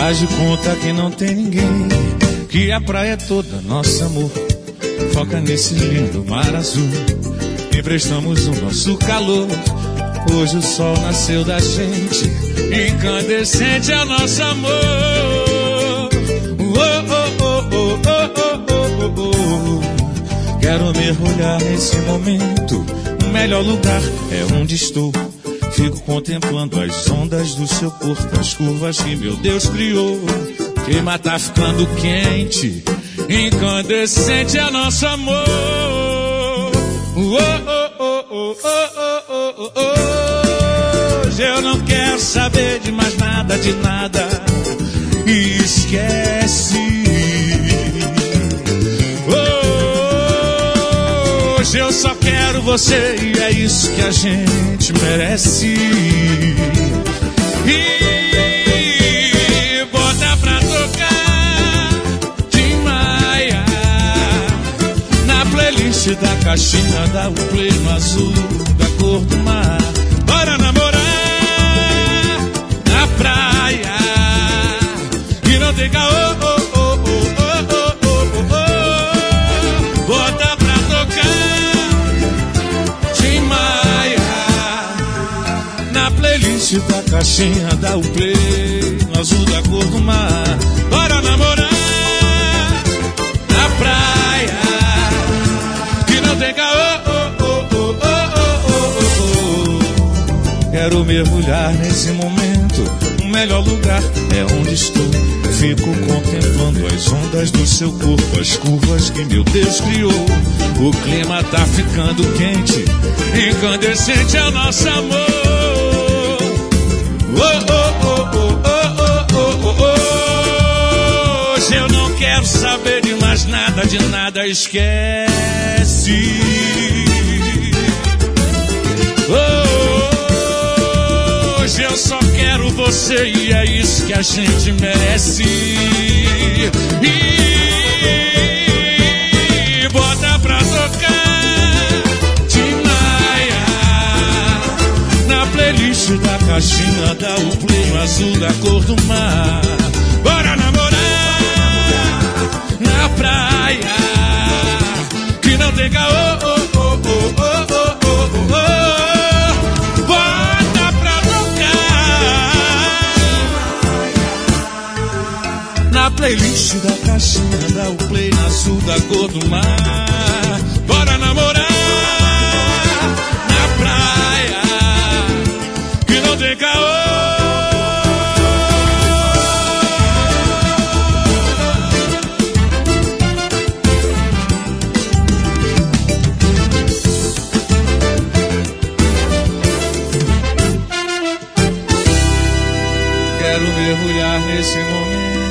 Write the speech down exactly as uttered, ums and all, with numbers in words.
Faz de conta que não tem ninguém, que a praia é toda nosso amor. Foca nesse lindo mar azul, emprestamos o nosso calor. Hoje o sol nasceu da gente, incandescente é o nosso amor. Oh, oh, oh, oh, oh, oh, oh, oh. Quero mergulhar nesse momento, o melhor lugar é onde estou. Fico contemplando as ondas do seu corpo, as curvas que meu Deus criou. O clima tá ficando quente, incandescente é nosso amor. Oh, oh, oh, oh, oh, oh, oh. Hoje eu não quero saber de mais nada, de nada. E esquece. Oh, hoje eu só quero você e é isso que a gente merece. E bota pra tocar Tim Maia na playlist da caixinha, dá o play no azul da cor do mar. Bora namorar na praia e não tem caô. Oh, oh, oh, oh, oh, oh, oh. Bota pra tocar Tim Maia na playlist da caixinha, dá o play no azul da cor do mar. Bora namorar na praia que não tem caô. Oh, oh, oh, oh, oh, oh, oh. Quero mergulhar nesse momento, o melhor lugar é onde estou. Fico contemplando as ondas do seu corpo, as curvas que meu Deus criou. O clima tá ficando quente, incandescente é o nosso amor. Oh, oh, oh, oh, oh, oh, oh, oh. Hoje eu não quero saber de mais nada, de nada, esquece. Oh, hoje eu só quero você e é isso que a gente merece. E bota pra tocar Tim Maia na playlist da caixinha, dá o play no azul da cor do mar. Bora namorar na praia que não tem caô. Oh, oh, oh, oh, oh, oh, oh. Bota pra tocar na playlist da caixinha, dá o play no azul da cor do mar. Bora namorar na praia que não tem caô. Quero mergulhar nesse momento,